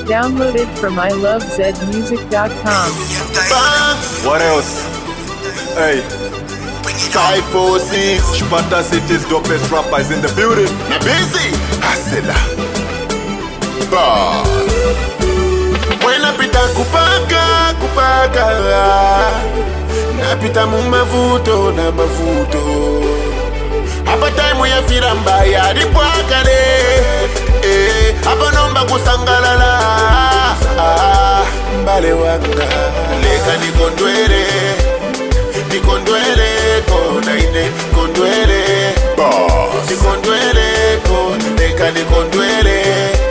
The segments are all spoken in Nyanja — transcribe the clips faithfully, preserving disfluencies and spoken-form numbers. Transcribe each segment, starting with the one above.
Downloaded from I love zed music dot com. What else? Hey, five four six Chipata City's dopest rappers in the building. Na busy Hasela Boss Napita kupaka, kupaka Napita mu mavuto na mavuto Hapa time ya fira mbaya dipwakale eh, hapa nomba kusangalala ah, mbale wanga leka nikondwele Nikondwele kona ine kondwele Boss Nikondwele kona leka nikondwele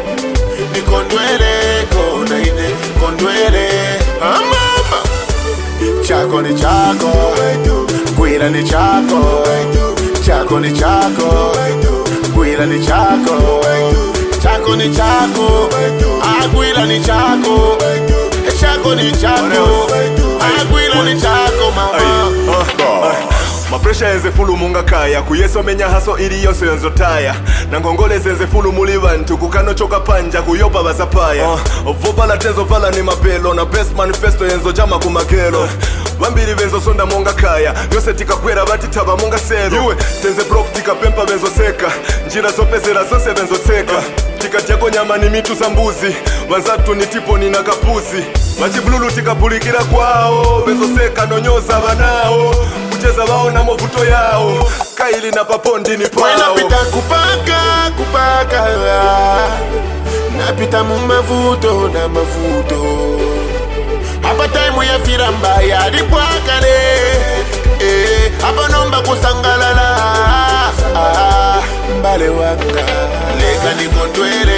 Nikondwele kona ine kondwele Amama Chako ni chako Gwira ni chako Chako ni chako Gwira ni chako Chako ni chako Agwira ni chako Chako ni chako Agwira ni chako mama Mapresha yenze fulu munga kaya kuyeso menya haso ili yose yonzo taya Nangongole zenze fulu muli bantu kukano choka panja kuyopa basapaya uh, Vopa la tenzo vala ni mapelo na best manifesto yenzo jama kumakelo uh, Wambiri venzo sonda munga kaya yose tika kwera bati taba munga sero Yue tenze brok tika pempa venzo seka njira sopezera sose venzo seka uh, Tika teko nyama ni mitu sambuzi Wanzatu ni tipo ni nakapuzi Machiblulu tika pulikira kwao venzo seka nonyoza banao Kucheza wao na movuto yao Kaili na papondi ni pao Napita kupaka, kupaka Napita mu mavuto na mavuto Hapa time ya fira mbaya dipwakale eh, hapa nomba kusangalala ah, mbale wanga leka nikondwele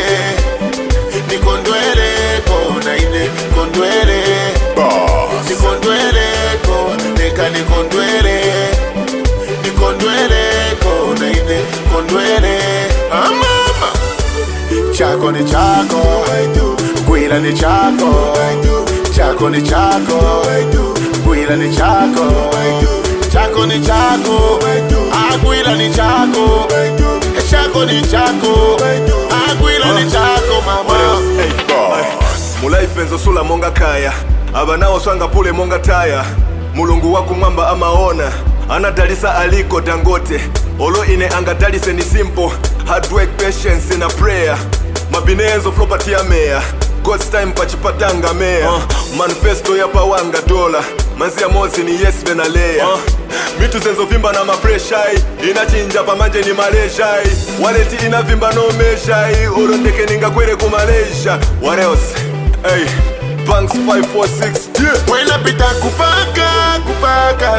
Nikondwele kona ine kondwele Boss Nikondwele kona leka nikondwele Nikondwele kona ine kondwele Amama Chako ni chako Gwira ni chako Chako ni chako Gwira ni chako Chako ni chako Agwira ni chako Chako ni chako Agwira ni chako mama Hey boss Mulaife enzo sula monga kaya Abanao swanga pule monga taya Mulungu waku mwamba amaona Anadalisa aliko Dangote Olo ine angadalise ni simple Hard work, patience in a prayer Mabine enzo flopati ya mea God's time pachipatanga mea uh, Manifesto ya pawanga dola Manzi ya mozi ni yes benalea uh, Mitu zenzo vimba na mapreshai Inachinja pamanje ni maleshai Waleti ina vimba no meshai Oro ndeke ninga kwere kumaleisha What else? Hey Banks five four six yeah. Napita kupaka, kupaka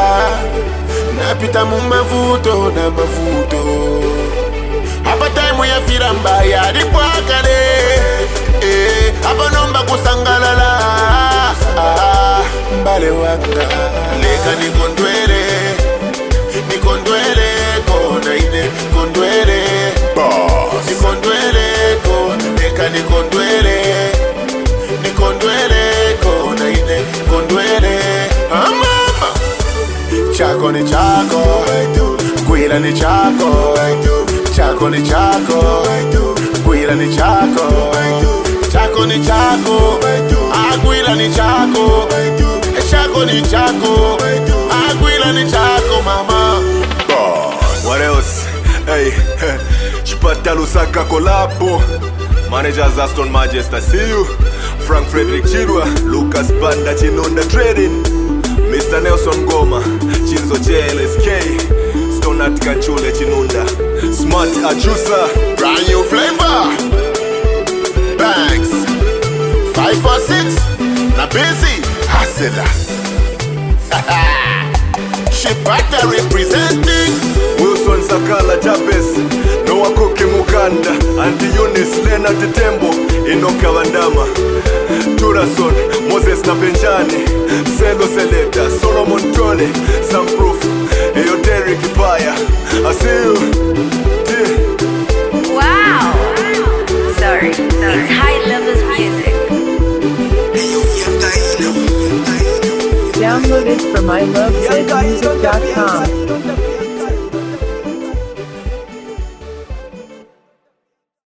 Napita mu mavuto na mavuto Hapa time ya fira mbaya dipwakale eh, hapa nomba kusangalala ah, mbale wanga leka nikondwele Nikondwele kona ine kondwele Boss Nikondwele kona leka nikondwele Nikondwele kona ine kondwele Amama Chako ni chako Gwira ni chako Chako ni chako Gwira ni chako Chako ni chako Agwira ni chako Chako ni chako Agwira ni chako mama Boss What else? Hey Chipata Lusaka kolabo Managers Aston Majesty, see you Frank Frederick Chirwa Lucas Banda Chinunda Trading Mister Nelson Goma Chinzo J L S K Stonat Kachule Chinunda Smart Ajusa Brand new flavor Banks five four six Na busy Hasela Chipata representing Wilson Sakala Jabez Noah Koke Mukanda Anti Yunis Lena Tetembo Inoka Vandama Turason Moses na Benjani Selo Seleta Solomon Tole Sam Proof Eyo Derek Paya I see you yeah. Wow Sorry It's high levels music. Downloaded from I love zed music dot com.